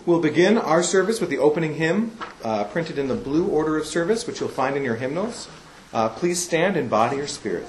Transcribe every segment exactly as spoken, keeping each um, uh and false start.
We'll begin our service with the opening hymn, uh, printed in the blue order of service, which you'll find in your hymnals. Uh, please stand in body or spirit.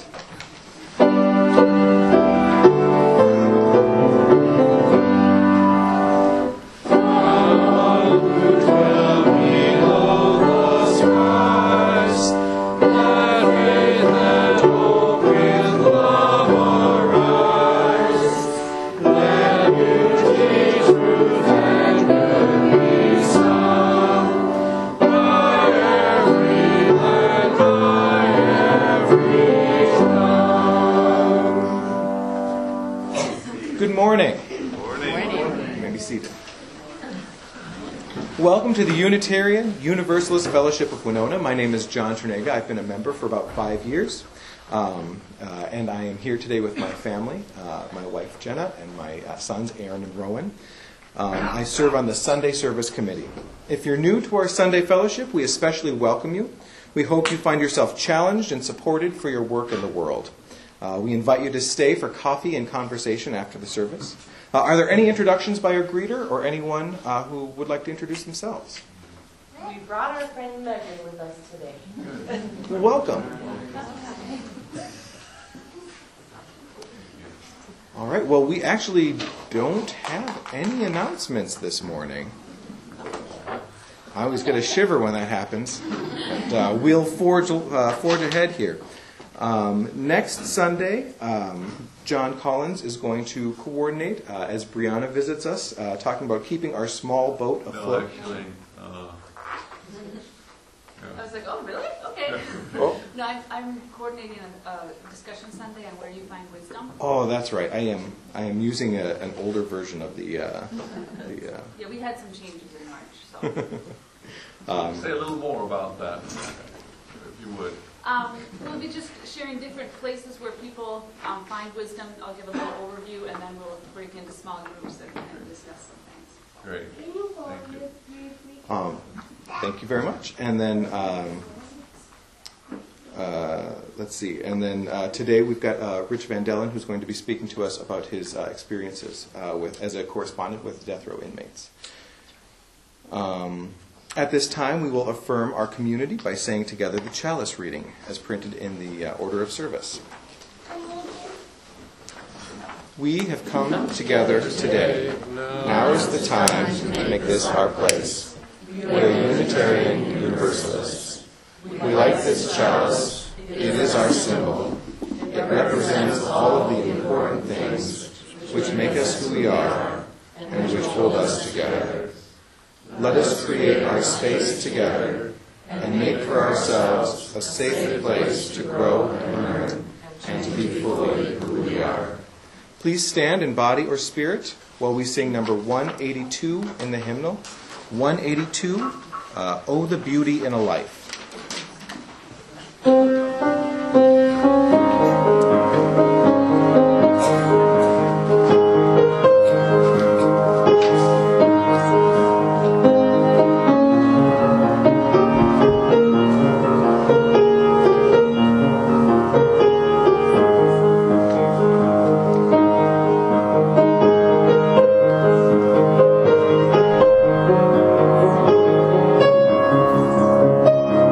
Welcome to the Unitarian Universalist Fellowship of Winona. My name is John Ternega. I've been a member for about five years. Um, uh, and I am here today with my family, uh, my wife Jenna, and my uh, sons Aaron and Rowan. Um, I serve on the Sunday Service Committee. If you're new to our Sunday Fellowship, we especially welcome you. We hope you find yourself challenged and supported for your work in the world. Uh, we invite you to stay for coffee and conversation after the service. Uh, are there any introductions by our greeter or anyone uh, who would like to introduce themselves? We brought our friend Megan with us today. Welcome. All right, well, we actually don't have any announcements this morning. I always get a shiver when that happens. But, uh, we'll forge, uh, forge ahead here. Um, next Sunday, um, John Collins is going to coordinate uh, as Brianna visits us, uh, talking about keeping our small boat afloat. No, actually, uh, I was like, oh, really? Okay. Oh. No, I'm, I'm coordinating a, a discussion Sunday on where you find wisdom. Oh, that's right. I am. I am using a, an older version of the. Uh, the uh, yeah, we had some changes in March. So. um, say a little more about that, if you would. Um, we'll be just sharing different places where people um, find wisdom. I'll give a little overview, and then we'll break into small groups and, and discuss some things. Great. Thank you. Um, thank you very much. And then, um, uh, let's see. And then uh, today we've got uh, Rich Van Dellen, who's going to be speaking to us about his uh, experiences uh, with as a correspondent with death row inmates. Um, At this time, we will affirm our community by saying together the chalice reading, as printed in the uh, order of service. We have come together today. Now is the time to make this our place. We are Unitarian Universalists. We like this chalice. It is our symbol. It represents all of the important things which make us who we are and which hold us together. Let us create our space together and make for ourselves a safe place to grow and learn and to be fully who we are. Please stand in body or spirit while we sing number one eighty-two in the hymnal. one eighty-two, uh, Oh, the Beauty in a Life. Thank you.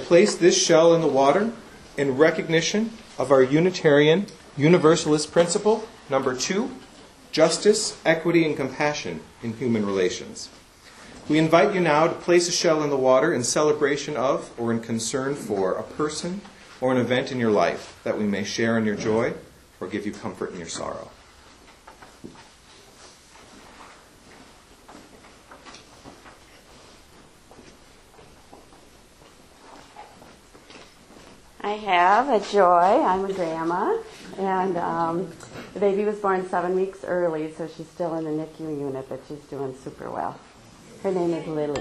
place this shell in the water in recognition of our Unitarian Universalist principle, number two, justice, equity, and compassion in human relations. We invite you now to place a shell in the water in celebration of or in concern for a person or an event in your life that we may share in your joy or give you comfort in your sorrow. I have a Joy. I'm a grandma, and um, the baby was born seven weeks early, so she's still in the N I C U unit, but she's doing super well. Her name is Lily.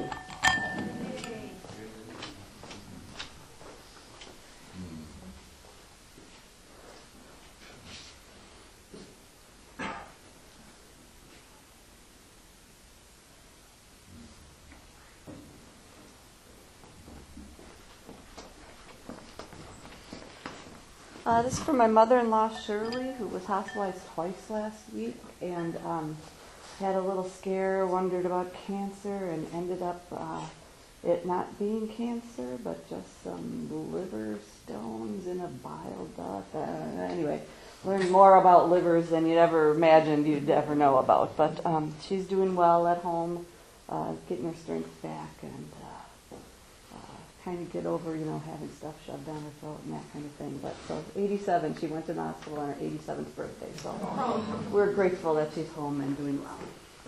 Uh, this is for my mother-in-law, Shirley, who was hospitalized twice last week and um, had a little scare, wondered about cancer, and ended up uh, it not being cancer, but just some liver stones in a bile duct. Uh, anyway, learned more about livers than you'd ever imagined you'd ever know about. But um, she's doing well at home, uh, getting her strength back, and kind of get over, you know, having stuff shoved down her throat and that kind of thing. But so eighty-seven, she went to the hospital on her eighty-seventh birthday. So we're grateful that she's home and doing well.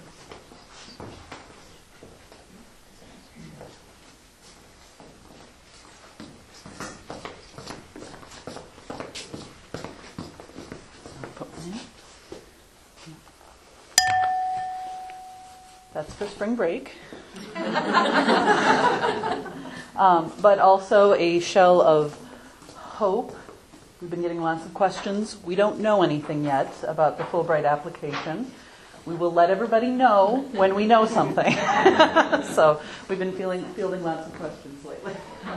That's for spring break. Um, but also a shell of hope. We've been getting lots of questions. We don't know anything yet about the Fulbright application. We will let everybody know when we know something. So we've been feeling, fielding lots of questions lately.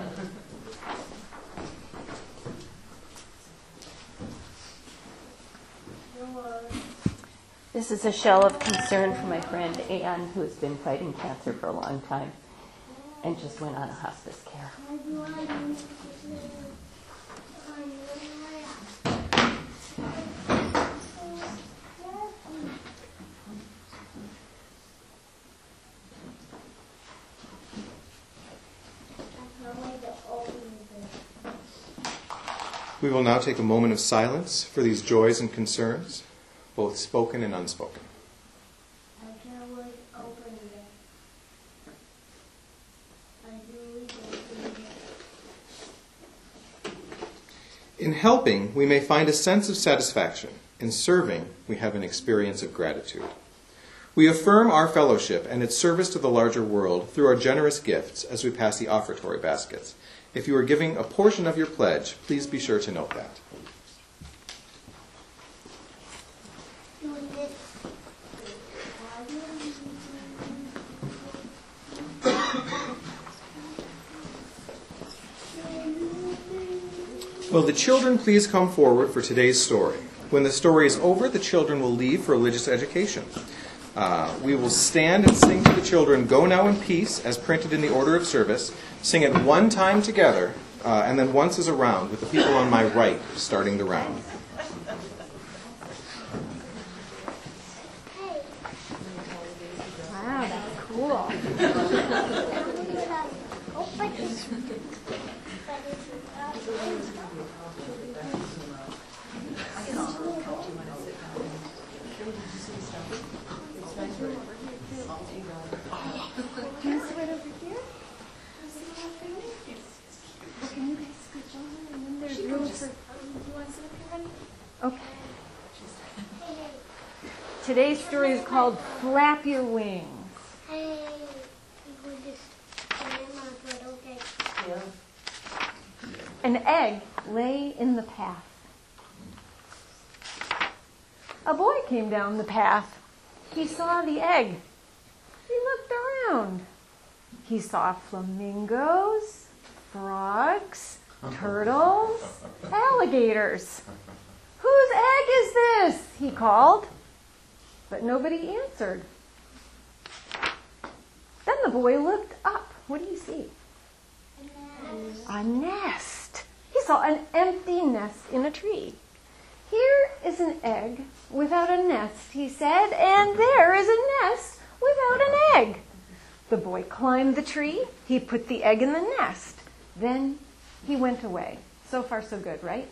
This is a shell of concern for my friend Anne, who has been fighting cancer for a long time and just went on a hospice care. We will now take a moment of silence for these joys and concerns, both spoken and unspoken. In helping, we may find a sense of satisfaction. In serving, we have an experience of gratitude. We affirm our fellowship and its service to the larger world through our generous gifts as we pass the offertory baskets. If you are giving a portion of your pledge, please be sure to note that. Will the children please come forward for today's story? When the story is over, the children will leave for religious education. Uh, we will stand and sing to the children, "Go Now in Peace," as printed in the order of service. Sing it one time together, uh, and then once as a round, with the people on my right starting the round. Wow, that's cool. Okay. Today's story is called Flap Your Wings. Hey, we just but okay. An egg lay in the path. A boy came down the path. He saw the egg. He looked around. He saw flamingos, frogs, turtles, alligators. "Whose egg is this?" he called. But nobody answered. Then the boy looked up. What do you see? A nest. He saw an empty nest in a tree. Here is an egg without a nest, he said, and there is a nest without an egg. The boy climbed the tree. He put the egg in the nest. Then he went away. So far, so good, right?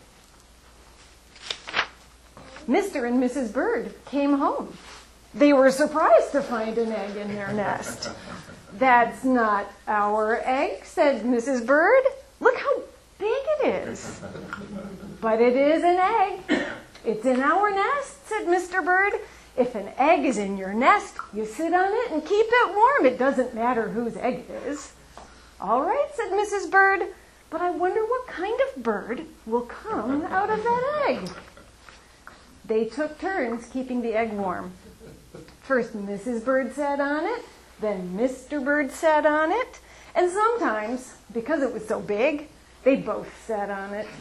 Mister and Missus Bird came home. They were surprised to find an egg in their nest. That's not our egg, said Missus Bird. Look how big it is. But it is an egg. It's in our nest, said Mister Bird. If an egg is in your nest, you sit on it and keep it warm. It doesn't matter whose egg it is. All right, said Missus Bird, but I wonder what kind of bird will come out of that egg. They took turns keeping the egg warm. First Missus Bird sat on it, then Mister Bird sat on it, and sometimes, because it was so big, they both sat on it.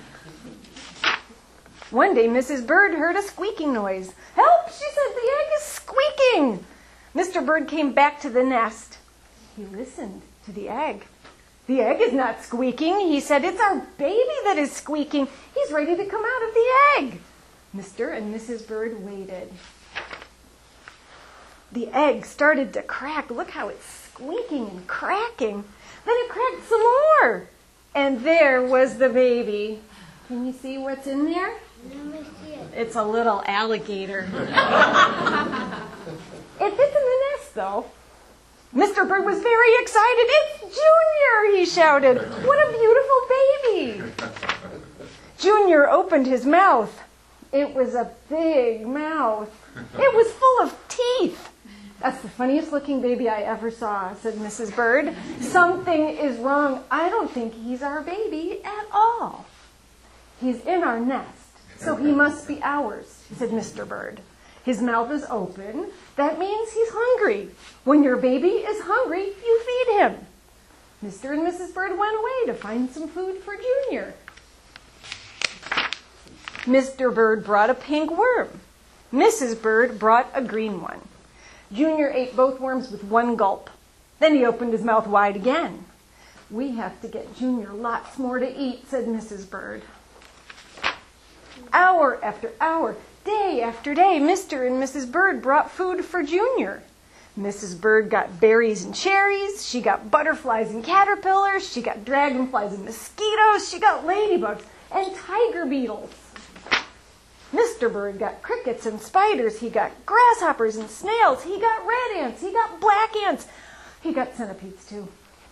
One day Missus Bird heard a squeaking noise. Help, she said, the egg is squeaking. Mister Bird came back to the nest. He listened to the egg. The egg is not squeaking, he said. It's our baby that is squeaking. He's ready to come out of the egg. Mister and Missus Bird waited. The egg started to crack. Look how it's squeaking and cracking. Then it cracked some more. And there was the baby. Can you see what's in there? Let me see it. It's a little alligator. It fits in the nest, though. Mister Bird was very excited. It's Junior, he shouted. What a beautiful baby. Junior opened his mouth. It was a big mouth. It was full of teeth. That's the funniest looking baby I ever saw, said Missus Bird. Something is wrong. I don't think he's our baby at all. He's in our nest, so he must be ours, said Mister Bird. His mouth is open. That means he's hungry. When your baby is hungry, you feed him. Mister and Missus Bird went away to find some food for Junior. Mister Bird brought a pink worm. Missus Bird brought a green one. Junior ate both worms with one gulp. Then he opened his mouth wide again. We have to get Junior lots more to eat, said Missus Bird. Hour after hour, day after day, Mister and Missus Bird brought food for Junior. Missus Bird got berries and cherries. She got butterflies and caterpillars. She got dragonflies and mosquitoes. She got ladybugs and tiger beetles. Mister Bird got crickets and spiders. He got grasshoppers and snails. He got red ants. He got black ants. He got centipedes, too.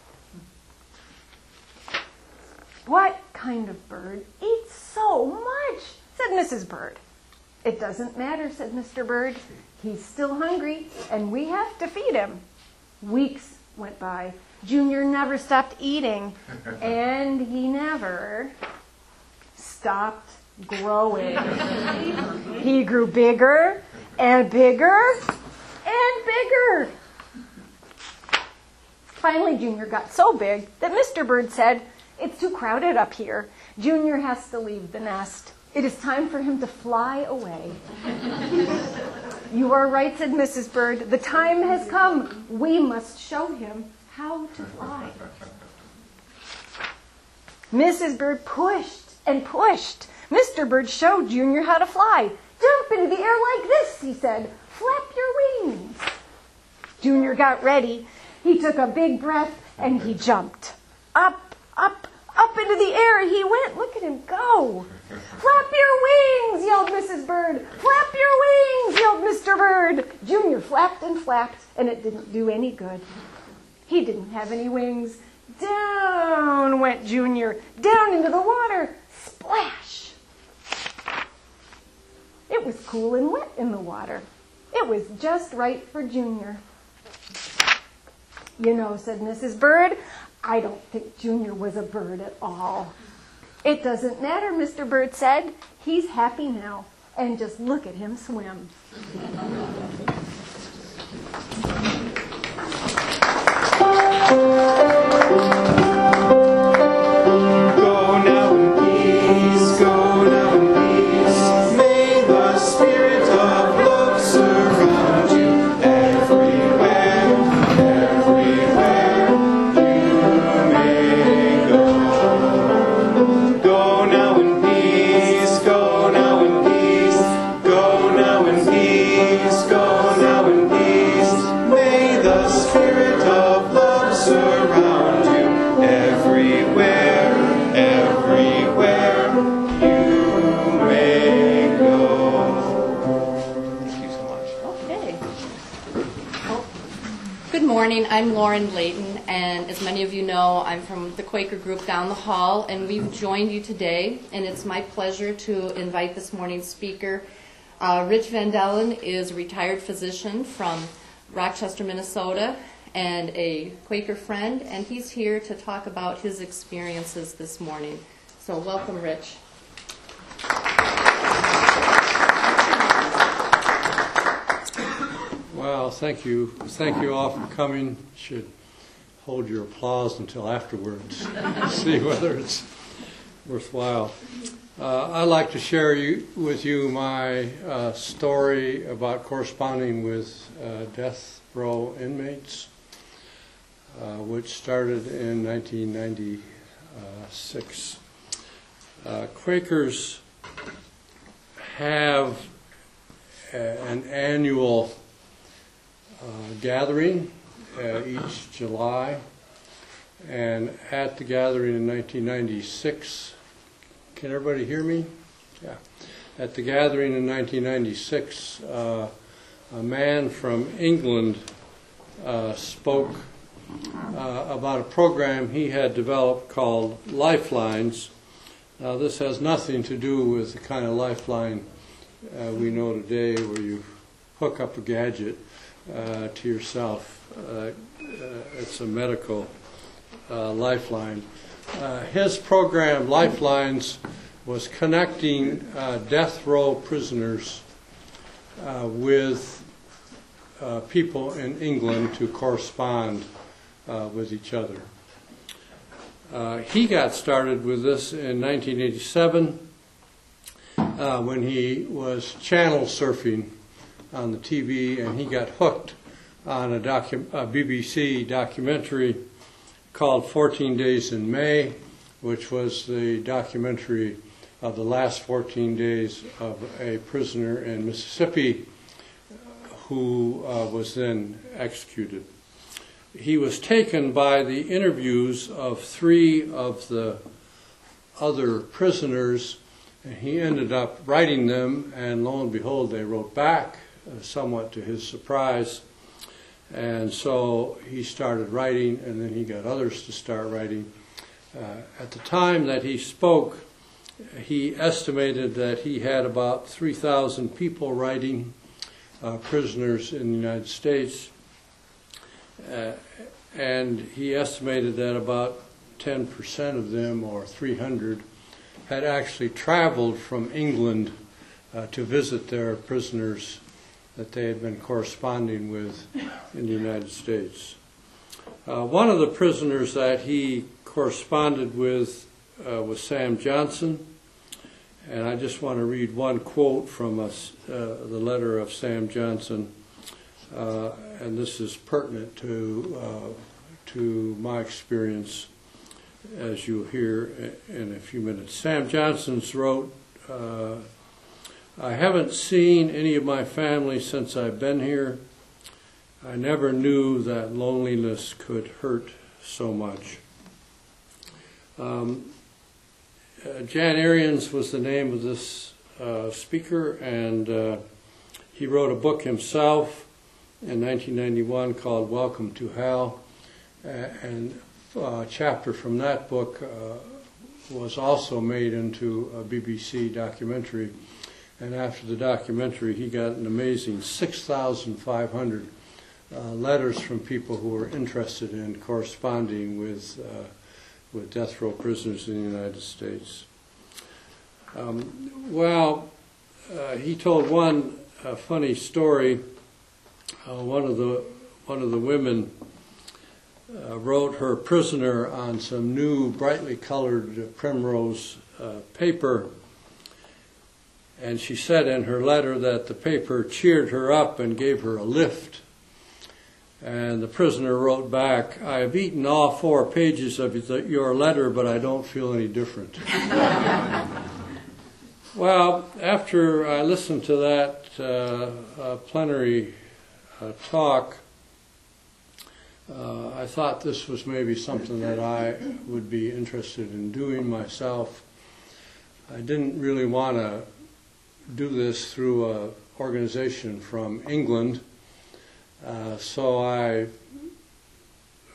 What kind of bird eats so much? Said Missus Bird. It doesn't matter, said Mister Bird. He's still hungry, and we have to feed him. Weeks went by. Junior never stopped eating, and he never stopped growing. He grew bigger and bigger and bigger. Finally, Junior got so big that Mister Bird said, "It's too crowded up here. Junior has to leave the nest. It is time for him to fly away." "You are right," said Missus Bird. "The time has come. We must show him how to fly." Missus Bird pushed and pushed. Mister Bird showed Junior how to fly. "Jump into the air like this," he said. "Flap your wings." Junior got ready. He took a big breath and he jumped. Up, up, up into the air he went. Look at him go. "Flap your wings," yelled Missus Bird. "Flap your wings," yelled Mister Bird. Junior flapped and flapped, and it didn't do any good. He didn't have any wings. Down went Junior, down into the water. Splash! It was cool and wet in the water. It was just right for Junior. "You know," said Missus Bird, "I don't think Junior was a bird at all." "It doesn't matter," Mister Bird said. "He's happy now, and just look at him swim." Go now in peace, go now in peace. May the spirit of love surround you everywhere, everywhere you may go. Good morning, I'm Lauren Layton, and as many of you know, I'm from the Quaker group down the hall, and we've joined you today, and it's my pleasure to invite this morning's speaker. Uh, Rich Van Dellen is a retired physician from Rochester, Minnesota, and a Quaker friend, and he's here to talk about his experiences this morning. So welcome, Rich. Well, thank you. Thank you all for coming. Should hold your applause until afterwards. See whether it's worthwhile. Uh, I'd like to share you, with you my uh, story about corresponding with uh, death row inmates, uh, which started in nineteen ninety-six. Uh, Quakers have a, an annual Uh, gathering uh, each July, and at the gathering in nineteen ninety-six, can everybody hear me? Yeah. At the gathering in nineteen ninety-six, uh, a man from England uh, spoke uh, about a program he had developed called Lifelines. Now, this has nothing to do with the kind of lifeline uh, we know today, where you hook up a gadget Uh, to yourself. Uh, uh, it's a medical uh, lifeline. Uh, his program, Lifelines, was connecting uh, death row prisoners uh, with uh, people in England to correspond uh, with each other. Uh, he got started with this in nineteen eighty-seven uh, when he was channel surfing on the T V, and he got hooked on a, docu a B B C documentary called fourteen days in May, which was the documentary of the last fourteen days of a prisoner in Mississippi who uh, was then executed. He was taken by the interviews of three of the other prisoners, and he ended up writing them, and lo and behold, they wrote back, Uh, somewhat to his surprise, and so he started writing, and then he got others to start writing. Uh, at the time that he spoke, he estimated that he had about three thousand people writing, uh, prisoners in the United States, uh, and he estimated that about ten percent of them, or three hundred, had actually traveled from England uh, to visit their prisoners that they had been corresponding with in the United States. Uh, one of the prisoners that he corresponded with uh, was Sam Johnson, and I just want to read one quote from us, uh, the letter of Sam Johnson, uh, and this is pertinent to, uh, to my experience, as you'll hear in a few minutes. Sam Johnson wrote, uh, I haven't seen any of my family since I've been here. I never knew that loneliness could hurt so much. Um, uh, Jan Arians was the name of this uh, speaker, and uh, he wrote a book himself in nineteen ninety-one called Welcome to Hell, uh, and a chapter from that book uh, was also made into a B B C documentary. And after the documentary, he got an amazing six thousand five hundred uh, letters from people who were interested in corresponding with, uh, with death row prisoners in the United States. Um, well, uh, he told one uh, funny story. Uh, one of the one of the women uh, wrote her prisoner on some new brightly colored primrose uh, paper. And she said in her letter that the paper cheered her up and gave her a lift. And the prisoner wrote back, I have eaten all four pages of your letter, but I don't feel any different. Well, after I listened to that uh, uh, plenary uh, talk, uh, I thought this was maybe something that I would be interested in doing myself. I didn't really want to do this through an organization from England, uh, so I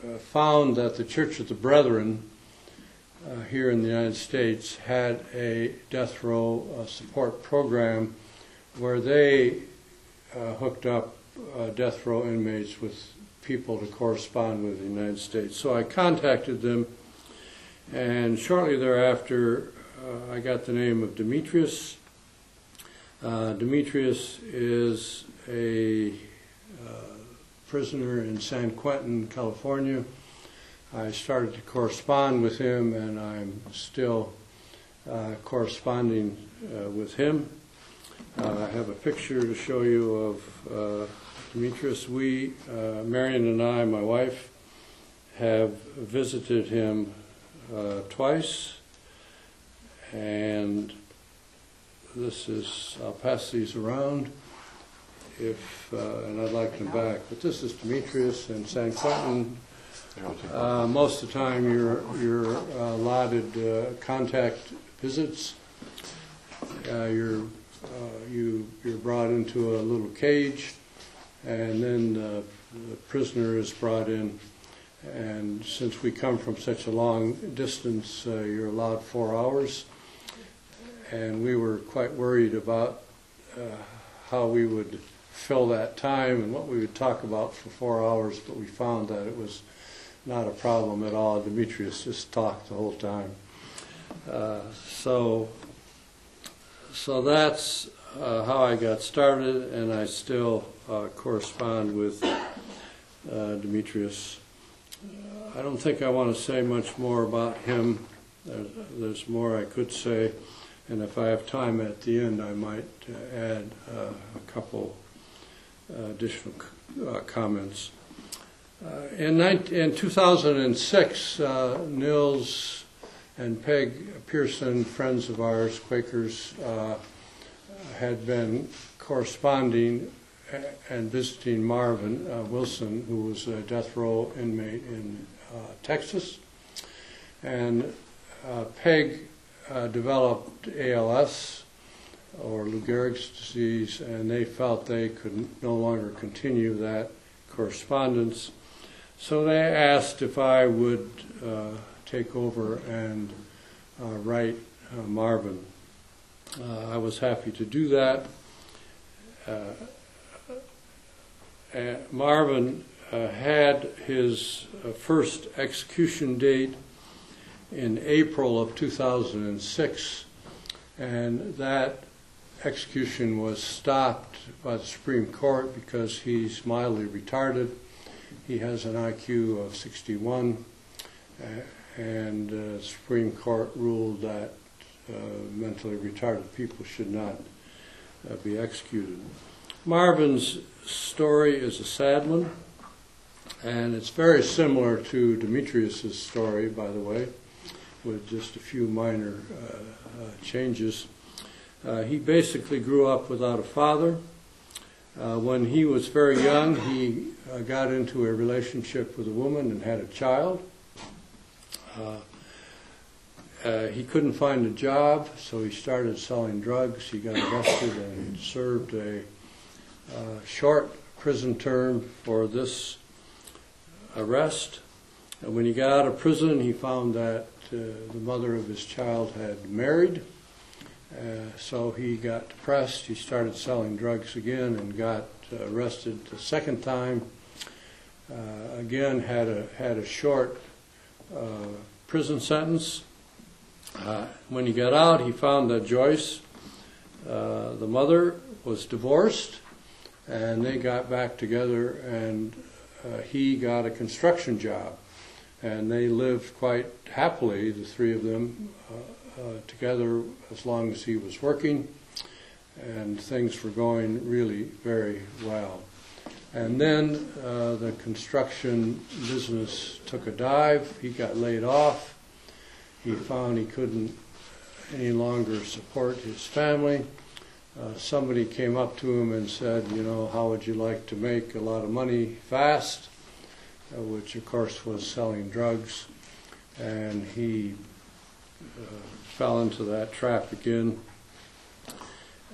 uh, found that the Church of the Brethren uh, here in the United States had a death row uh, support program where they uh, hooked up uh, death row inmates with people to correspond with the United States. So I contacted them, and shortly thereafter uh, I got the name of Demetrius. Uh, Demetrius is a uh, prisoner in San Quentin, California. I started to correspond with him, and I'm still uh, corresponding uh, with him. Uh, I have a picture to show you of uh, Demetrius. We, uh, Marion and I, my wife, have visited him uh, twice, and this is, I'll pass these around, if, uh, and I'd like them back, but this is Demetrius in San Quentin. Uh, most of the time you're, you're uh, allotted uh, contact visits. Uh, you're, uh, you, you're brought into a little cage, and then uh, the prisoner is brought in, and since we come from such a long distance, uh, you're allowed four hours, and we were quite worried about uh, how we would fill that time and what we would talk about for four hours, but we found that it was not a problem at all. Demetrius just talked the whole time. Uh, so, so that's uh, how I got started, and I still uh, correspond with uh, Demetrius. Uh, I don't think I want to say much more about him. There's, there's more I could say, and if I have time at the end, I might uh, add uh, a couple uh, additional uh, comments. Uh, in, in two thousand six, uh, Nils and Peg Pearson, friends of ours, Quakers, uh, had been corresponding and visiting Marvin uh, Wilson, who was a death row inmate in uh, Texas. And uh, Peg uh, developed A L S, or Lou Gehrig's disease, and they felt they could no longer continue that correspondence. So they asked if I would uh, take over and uh, write uh, Marvin. Uh, I was happy to do that. Uh, uh, Marvin uh, had his uh, first execution date in April of two thousand six, and that execution was stopped by the Supreme Court because he's mildly retarded. He has an I Q of sixty-one, uh, and the uh, Supreme Court ruled that uh, mentally retarded people should not uh, be executed. Marvin's story is a sad one, and it's very similar to Demetrius's story, by the way, with just a few minor uh, uh, changes. Uh, he basically grew up without a father. Uh, when he was very young, he uh, got into a relationship with a woman and had a child. Uh, uh, he couldn't find a job, so he started selling drugs. He got arrested and served a uh, short prison term for this arrest. And when he got out of prison, he found that uh, the mother of his child had married. Uh, so he got depressed. He started selling drugs again and got uh, arrested the second time. Uh, again, had a had a short uh, prison sentence. Uh, when he got out, he found that Joyce, uh, the mother, was divorced, and they got back together, and uh, he got a construction job, and they lived quite happily, the three of them, uh, Uh, together as long as he was working, and things were going really very well. And then uh, the construction business took a dive. He got laid off. He found he couldn't any longer support his family. Uh, somebody came up to him and said, you know, how would you like to make a lot of money fast? Uh, which of course was selling drugs. And he uh, fell into that trap again,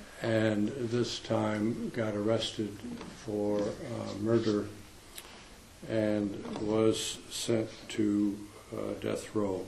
and this time got arrested for uh, murder. and was sent to uh, death row.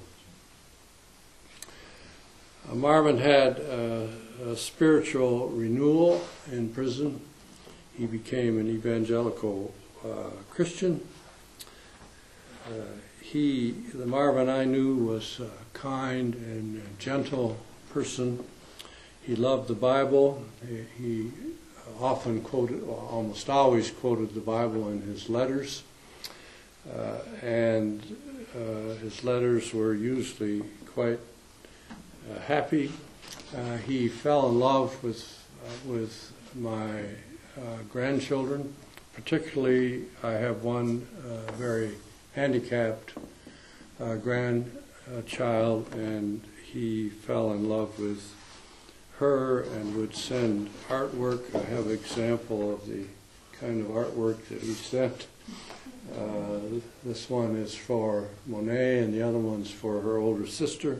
Uh, Marvin had uh, a spiritual renewal in prison. He became an evangelical uh, Christian. Uh, he, the Marvin I knew, was a kind and gentle person. He loved the Bible. He, he often quoted, almost always quoted the Bible in his letters. Uh, and uh, his letters were usually quite uh, happy. Uh, he fell in love with, uh, with my uh, grandchildren. Particularly, I have one uh, very handicapped uh, grandchild, and he fell in love with her and would send artwork. I have an example of the kind of artwork that he sent. Uh, this one is for Monet, and the other one's for her older sister.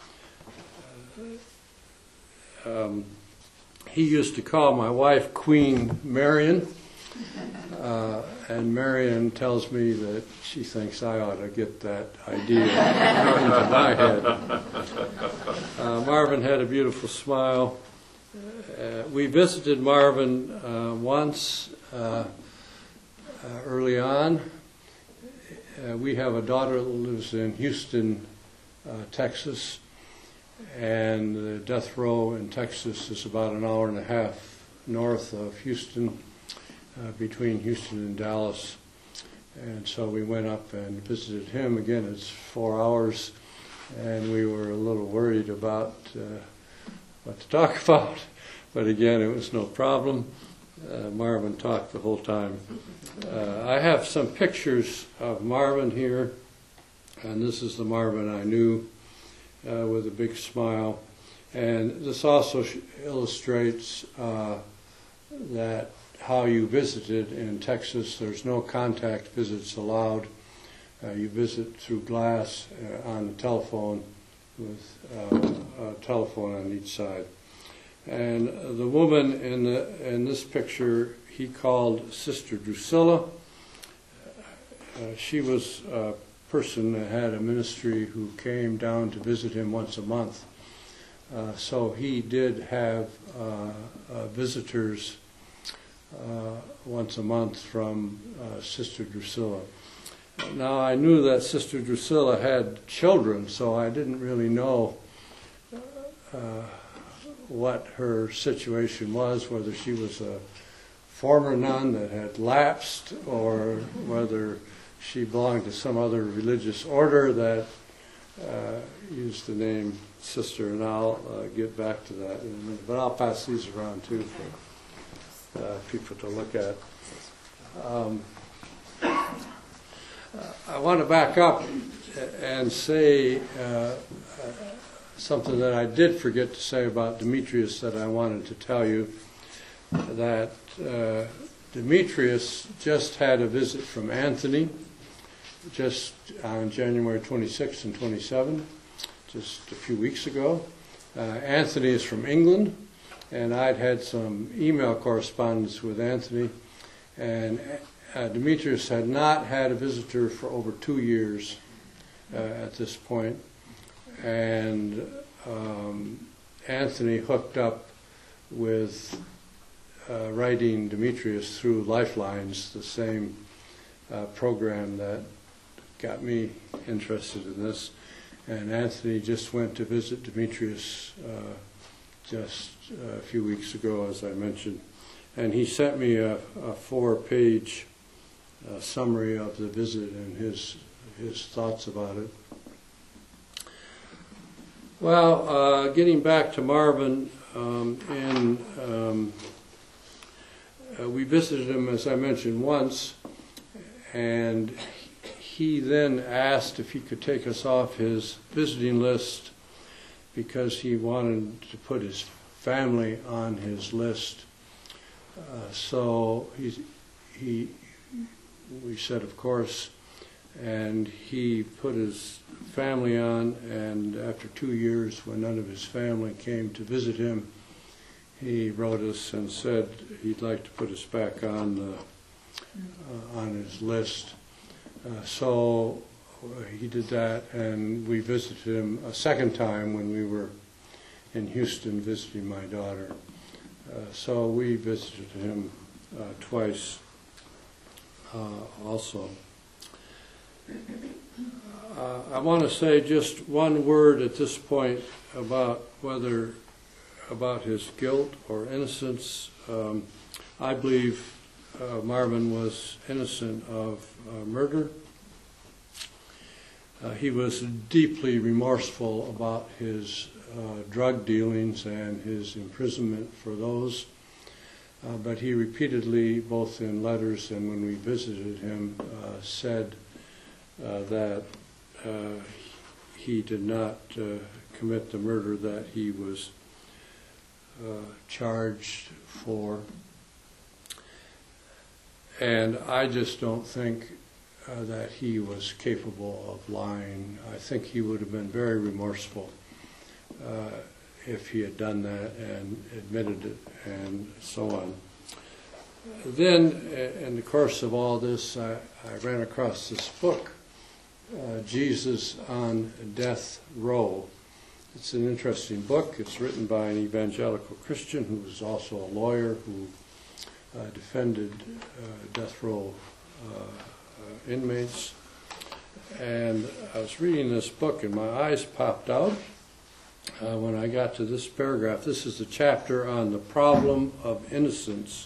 Um, he used to call my wife Queen Marion, uh, and Marion tells me that she thinks I ought to get that idea into my head. Uh, Marvin had a beautiful smile. Uh, we visited Marvin uh, once uh, uh, early on. Uh, we have a daughter that lives in Houston, uh, Texas, and the death row in Texas is about an hour and a half north of Houston, uh, between Houston and Dallas. And so we went up and visited him. Again, it's four hours, and we were a little worried about uh, what to talk about. But again, it was no problem. Uh, Marvin talked the whole time. Uh, I have some pictures of Marvin here, and this is the Marvin I knew, uh, with a big smile. And this also sh- illustrates uh, that how you visited in Texas. There's no contact visits allowed. Uh, you visit through glass uh, on the telephone with uh, a telephone on each side. And the woman in the in this picture, he called Sister Drusilla. Uh, she was a person that had a ministry who came down to visit him once a month. Uh, so he did have uh, uh, visitors uh, once a month from uh, Sister Drusilla. Now, I knew that Sister Drusilla had children, so I didn't really know uh, what her situation was, whether she was a former nun that had lapsed or whether she belonged to some other religious order that uh, used the name Sister, and I'll uh, get back to that in a minute. But I'll pass these around too for uh, people to look at. Um, I want to back up and say uh, something that I did forget to say about Demetrius that I wanted to tell you, that uh, Demetrius just had a visit from Anthony just on January twenty-sixth and twenty-seventh, just a few weeks ago. Uh, Anthony is from England, and I'd had some email correspondence with Anthony, and uh, Demetrius had not had a visitor for over two years uh, at this point. And um, Anthony hooked up with uh, writing Demetrius through Lifelines, the same uh, program that got me interested in this. And Anthony just went to visit Demetrius uh, just a few weeks ago, as I mentioned. And he sent me a, a four-page uh, summary of the visit and his, his thoughts about it. Well, uh, getting back to Marvin, um, in, um, uh, we visited him, as I mentioned, once, and he then asked if he could take us off his visiting list because he wanted to put his family on his list. Uh, so he, he, we said, of course, and he put his family on, and after two years, when none of his family came to visit him, he wrote us and said he'd like to put us back on the, uh, on his list. Uh, so uh, he did that, and we visited him a second time when we were in Houston visiting my daughter. Uh, so we visited him uh, twice uh, also. Uh, I want to say just one word at this point about whether, about his guilt or innocence. Um, I believe uh, Marvin was innocent of uh, murder. Uh, he was deeply remorseful about his uh, drug dealings and his imprisonment for those. Uh, but he repeatedly, both in letters and when we visited him, uh, said uh, that uh, he did not uh, commit the murder that he was uh, charged for. And I just don't think uh, that he was capable of lying. I think he would have been very remorseful uh, if he had done that and admitted it and so on. Then, in the course of all this, I, I ran across this book, uh, Jesus on Death Row. It's an interesting book. It's written by an evangelical Christian who was also a lawyer who uh, defended uh, death row uh, uh, inmates. And I was reading this book and my eyes popped out uh, when I got to this paragraph. This is the chapter on the problem of innocence.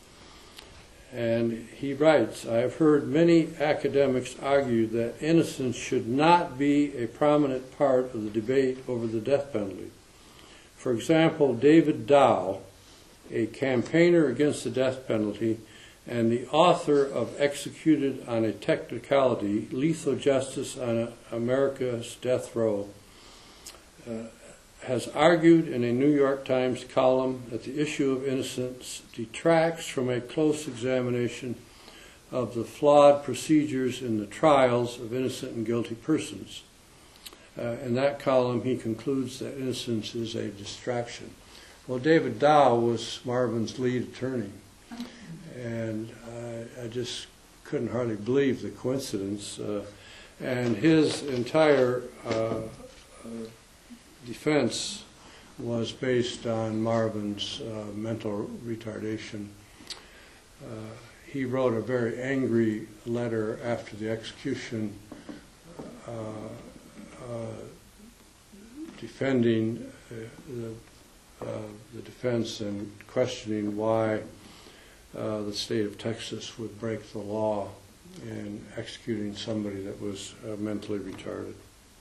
And he writes, I have heard many academics argue that innocence should not be a prominent part of the debate over the death penalty. For example, David Dow, a campaigner against the death penalty and the author of Executed on a Technicality, Lethal Justice on America's Death Row, uh, has argued in a New York Times column that the issue of innocence detracts from a close examination of the flawed procedures in the trials of innocent and guilty persons. Uh, in that column, he concludes that innocence is a distraction. Well, David Dow was Marvin's lead attorney, and I, I just couldn't hardly believe the coincidence. Uh, and his entire uh, uh, defense was based on Marvin's uh, mental retardation. Uh, he wrote a very angry letter after the execution uh, uh, defending uh, the, uh, the defense and questioning why uh, the state of Texas would break the law in executing somebody that was uh, mentally retarded.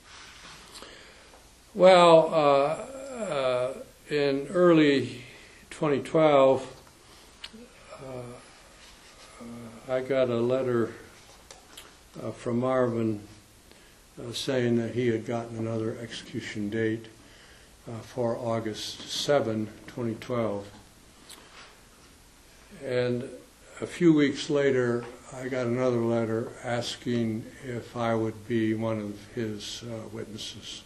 Well, uh, uh, in early twenty twelve, uh, uh, I got a letter uh, from Marvin uh, saying that he had gotten another execution date uh, for August seventh, twenty twelve. And a few weeks later, I got another letter asking if I would be one of his uh, witnesses.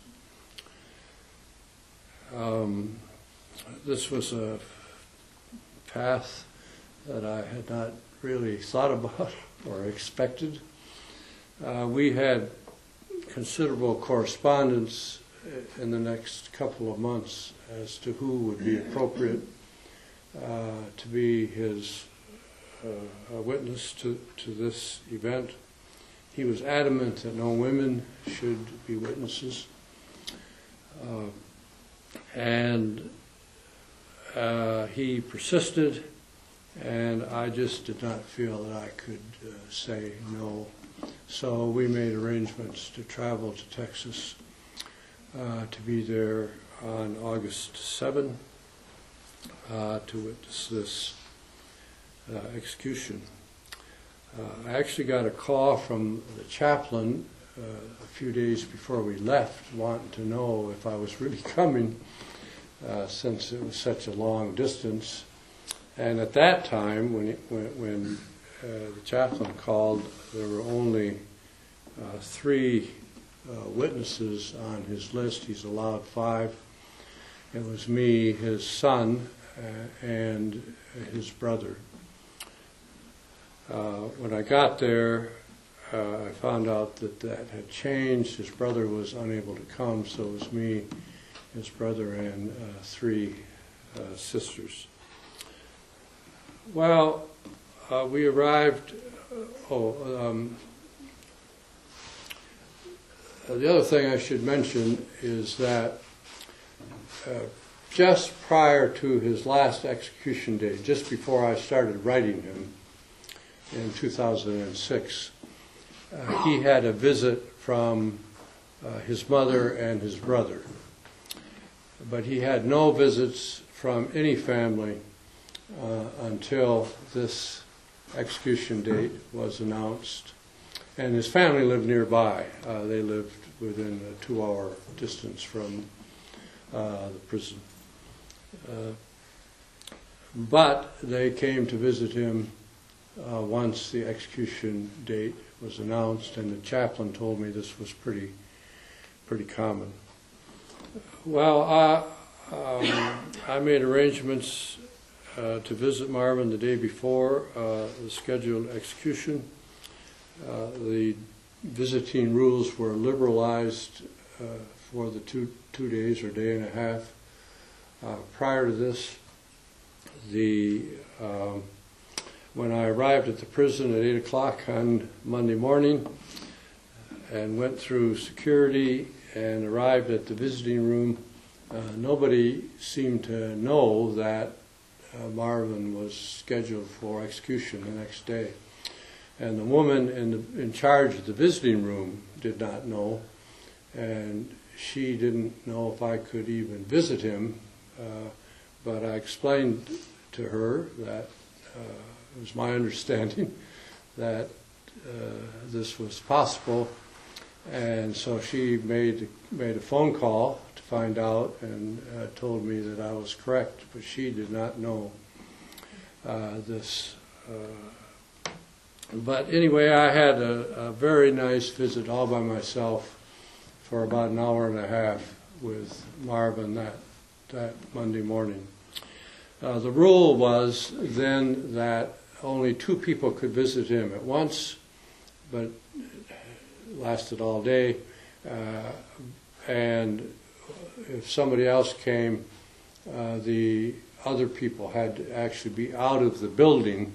Um, this was a path that I had not really thought about or expected. Uh, we had considerable correspondence in the next couple of months as to who would be appropriate uh, to be his uh, a witness to, to this event. He was adamant that no women should be witnesses. Uh, And uh, he persisted, and I just did not feel that I could uh, say no. So we made arrangements to travel to Texas uh, to be there on August seventh uh, to witness this uh, execution. Uh, I actually got a call from the chaplain uh, a few days before we left, wanting to know if I was really coming. Uh, since it was such a long distance. And at that time, when, it, when, when uh, the chaplain called, there were only uh, three uh, witnesses on his list. He's allowed five. It was me, his son, uh, and his brother. Uh, when I got there, uh, I found out that that had changed. His brother was unable to come, so it was me, his brother, and uh, three uh, sisters. Well, uh, we arrived, uh, oh, um, the other thing I should mention is that uh, just prior to his last execution date, just before I started writing him in two thousand six, uh, he had a visit from uh, his mother and his brother. But he had no visits from any family uh, until this execution date was announced. And his family lived nearby. Uh, they lived within a two-hour distance from uh, the prison. Uh, but they came to visit him uh, once the execution date was announced, and the chaplain told me this was pretty, pretty common. Well, uh, um, I made arrangements uh, to visit Marvin the day before uh, the scheduled execution. Uh, the visiting rules were liberalized uh, for the two two days or day and a half. Uh, prior to this, the um, when I arrived at the prison at eight o'clock on Monday morning and went through security and arrived at the visiting room, uh, nobody seemed to know that uh, Marvin was scheduled for execution the next day. And the woman in, the, in charge of the visiting room did not know, and she didn't know if I could even visit him, uh, but I explained to her that uh, it was my understanding that uh, this was possible, and so she made, made a phone call to find out and uh, told me that I was correct, but she did not know uh, this. Uh, But anyway, I had a, a very nice visit all by myself for about an hour and a half with Marvin that, that Monday morning. Uh, the rule was then that only two people could visit him at once, but it lasted all day. Uh, and if somebody else came, uh, the other people had to actually be out of the building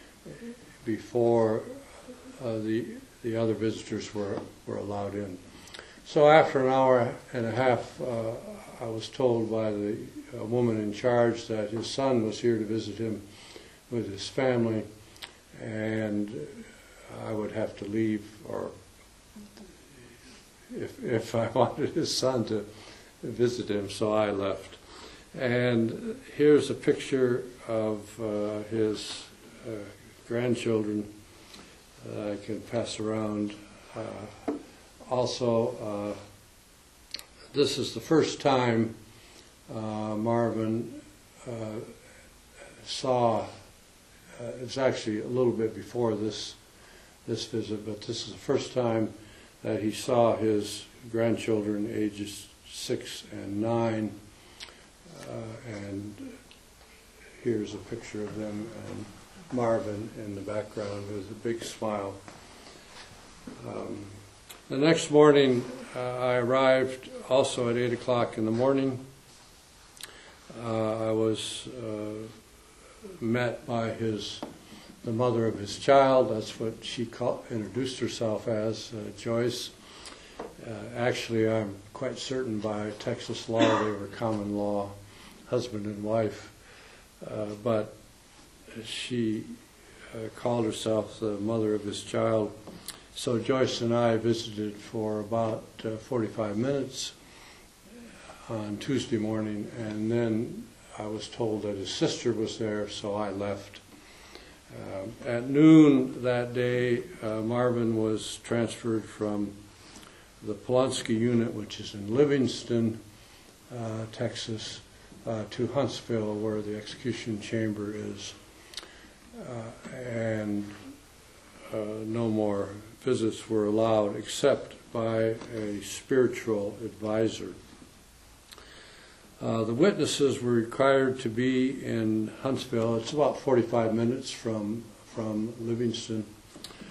before uh, the the other visitors were, were allowed in. So after an hour and a half, uh, I was told by the uh, woman in charge that his son was here to visit him with his family, and I would have to leave, or if, if I wanted his son to visit him, so I left. And here's a picture of uh, his uh, grandchildren that I can pass around. Uh, also, uh, this is the first time uh, Marvin uh, saw, uh, it's actually a little bit before this, this visit, but this is the first time that he saw his grandchildren ages six and nine. Uh, and here's a picture of them, and Marvin in the background with a big smile. Um, the next morning, uh, I arrived also at eight o'clock in the morning. Uh, I was uh, met by his, the mother of his child. That's what she called, introduced herself as, uh, Joyce. Uh, actually, I'm quite certain by Texas law they were common law, husband and wife. Uh, but she uh, called herself the mother of his child. So Joyce and I visited for about uh, forty-five minutes on Tuesday morning, and then I was told that his sister was there, so I left. Uh, at noon that day, uh, Marvin was transferred from the Polonsky unit, which is in Livingston, uh, Texas, uh, to Huntsville, where the execution chamber is. Uh, and uh, no more visits were allowed except by a spiritual advisor. Uh, the witnesses were required to be in Huntsville. It's about forty-five minutes from, from Livingston.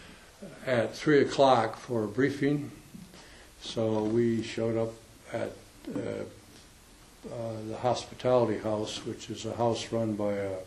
at three o'clock for a briefing. So we showed up at uh, uh, the Hospitality House, which is a house run by a,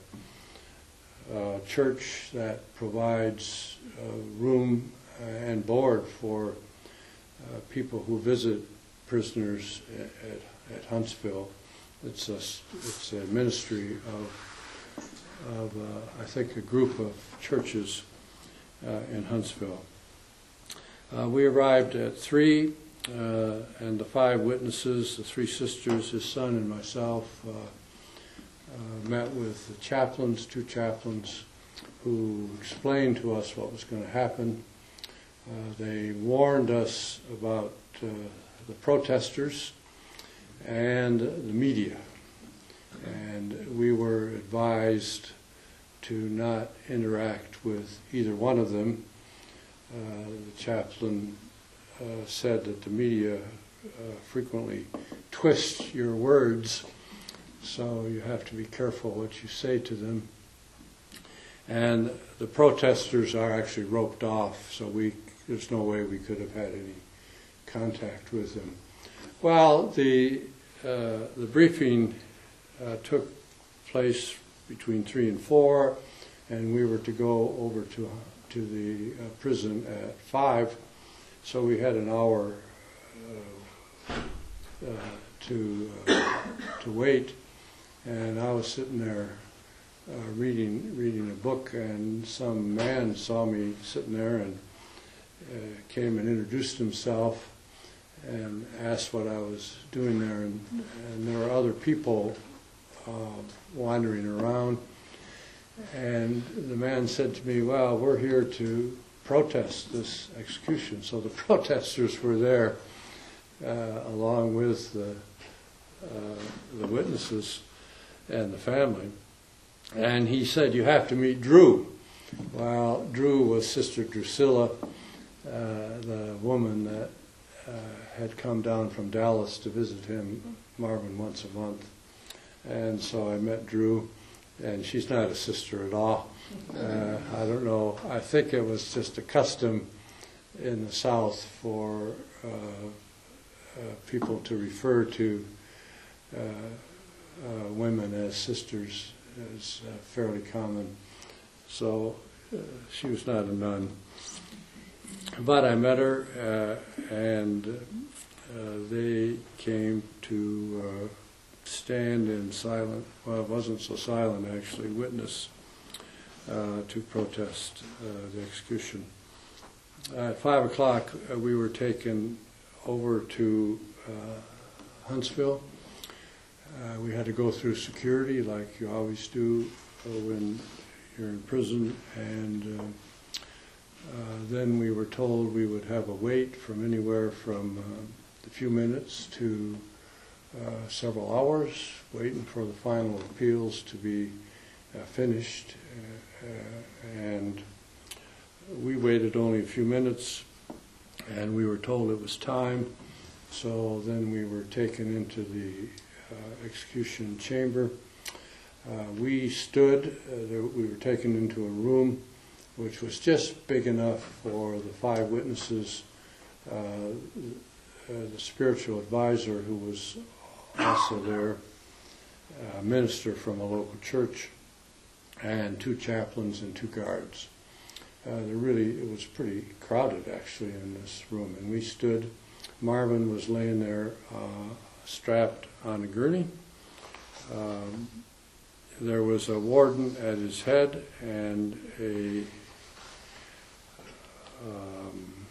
a church that provides uh, room and board for uh, people who visit prisoners at, at, at Huntsville. It's a, it's a ministry of, of uh, I think, a group of churches uh, in Huntsville. Uh, we arrived at three, uh, and the five witnesses, the three sisters, his son, and myself, uh, uh, met with the chaplains, two chaplains, who explained to us what was going to happen. Uh, they warned us about uh, the protesters and the media, and we were advised to not interact with either one of them. Uh, the chaplain uh, said that the media uh, frequently twist your words, so you have to be careful what you say to them. And the protesters are actually roped off, so we there's no way we could have had any contact with them. Well, the uh, the briefing uh, took place between three and four, and we were to go over to to the uh, prison at five, so we had an hour uh, uh, to uh, to wait, and I was sitting there uh, reading reading a book, and some man saw me sitting there and uh, came and introduced himself and asked what I was doing there, and, and there were other people uh, wandering around, and the man said to me, well, we're here to protest this execution. So the protesters were there uh, along with the, uh, the witnesses and the family, and he said, you have to meet Drew. Well, Drew was Sister Drusilla, uh, the woman that Uh, had come down from Dallas to visit him, Marvin, once a month. And so I met Drew, and she's not a sister at all. Uh, I don't know. I think it was just a custom in the South for uh, uh, people to refer to uh, uh, women as sisters is uh, fairly common. So uh, she was not a nun. But I met her, uh, and uh, they came to uh, stand in silent, well, it wasn't so silent actually, witness uh, to protest uh, the execution. At five o'clock, uh, we were taken over to uh, Huntsville. Uh, we had to go through security like you always do uh, when you're in prison, and uh, Uh, then we were told we would have a wait from anywhere from uh, a few minutes to uh, several hours, waiting for the final appeals to be uh, finished. Uh, uh, and we waited only a few minutes, and we were told it was time. So then we were taken into the uh, execution chamber. Uh, we stood, uh, there, we were taken into a room which was just big enough for the five witnesses, uh, uh, the spiritual advisor who was also there, a minister from a local church, and two chaplains and two guards. Uh, there really, it was pretty crowded actually in this room, and we stood. Marvin was laying there uh, strapped on a gurney. Um, there was a warden at his head and a Um,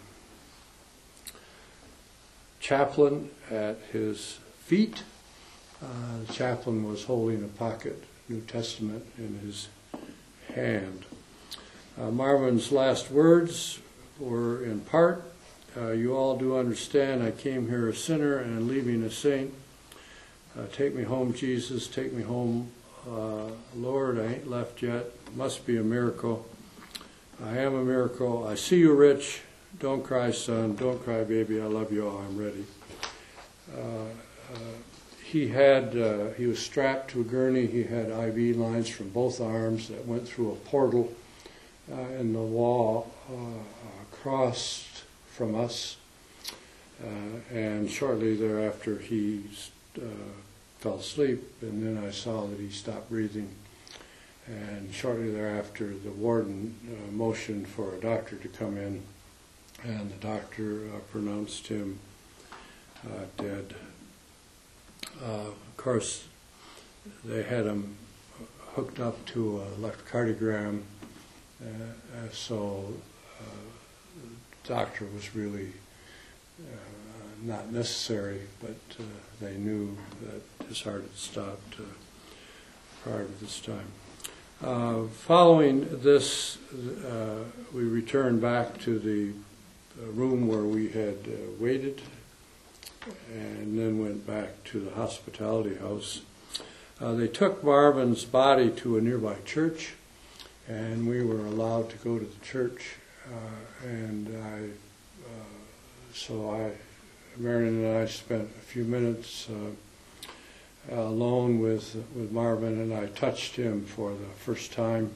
chaplain at his feet. Uh, the chaplain was holding a pocket New Testament in his hand. Uh, Marvin's last words were in part, uh, you all do understand I came here a sinner and leaving a saint. Uh, take me home, Jesus, take me home. Uh, Lord, I ain't left yet. Must be a miracle. I am a miracle. I see you, Rich. Don't cry, son. Don't cry, baby. I love you all. I'm ready. Uh, uh, he had, uh, he was strapped to a gurney. He had I V lines from both arms that went through a portal uh, in the wall uh, across from us, uh, and shortly thereafter he uh, fell asleep, and then I saw that he stopped breathing, and shortly thereafter the warden uh, motioned for a doctor to come in, and the doctor uh, pronounced him uh, dead. Uh, of course, they had him hooked up to an electrocardiogram, uh, uh, so uh, the doctor was really uh, not necessary, but uh, they knew that his heart had stopped uh, prior to this time. Uh, following this, uh, we returned back to the room where we had uh, waited, and then went back to the hospitality house. Uh, they took Marvin's body to a nearby church, and we were allowed to go to the church. Uh, and I, uh, so I, Marion and I spent a few minutes uh, alone with with Marvin, and I touched him for the first time.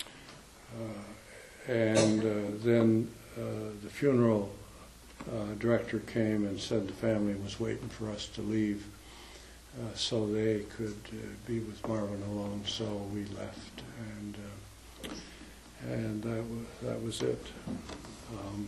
Uh, and uh, then uh, the funeral uh, director came and said the family was waiting for us to leave, uh, so they could uh, be with Marvin alone. So we left, and uh, and that was that was it. Um,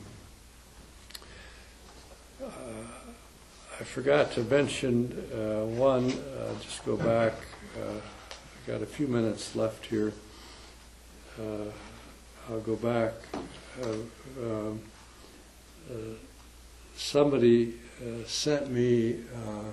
uh, I forgot to mention uh, one. Uh, just go back. Uh, I got a few minutes left here. Uh, I'll go back. Uh, uh, uh, somebody uh, sent me. Uh,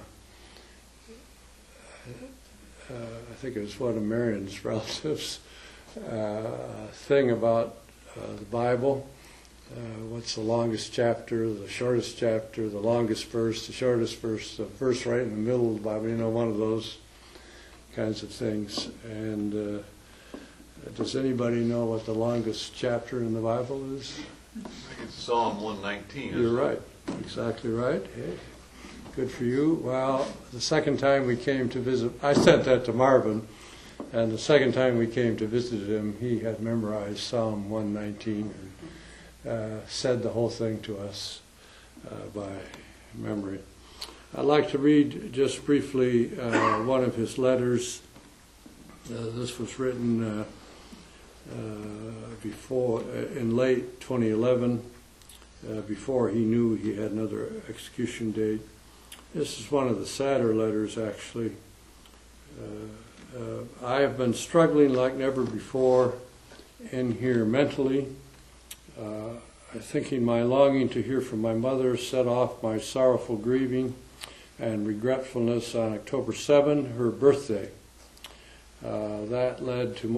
uh, I think it was one of Marion's relatives. Uh, a thing about uh, the Bible. Uh, what's the longest chapter, the shortest chapter, the longest verse, the shortest verse, the verse right in the middle of the Bible, you know, one of those kinds of things. And uh, does anybody know what the longest chapter in the Bible is? I think it's Psalm one nineteen. You're right. Exactly right. Hey, good for you. Well, the second time we came to visit, I sent that to Marvin, and the second time we came to visit him, he had memorized Psalm one nineteen and Uh, said the whole thing to us uh, by memory. I'd like to read just briefly uh, one of his letters. Uh, this was written uh, uh, before, uh, in late twenty eleven, uh, before he knew he had another execution date. This is one of the sadder letters, actually. Uh, uh, I have been struggling like never before in here mentally. Uh, I thinking my longing to hear from my mother set off my sorrowful grieving and regretfulness on October seventh, her birthday. Uh, that led to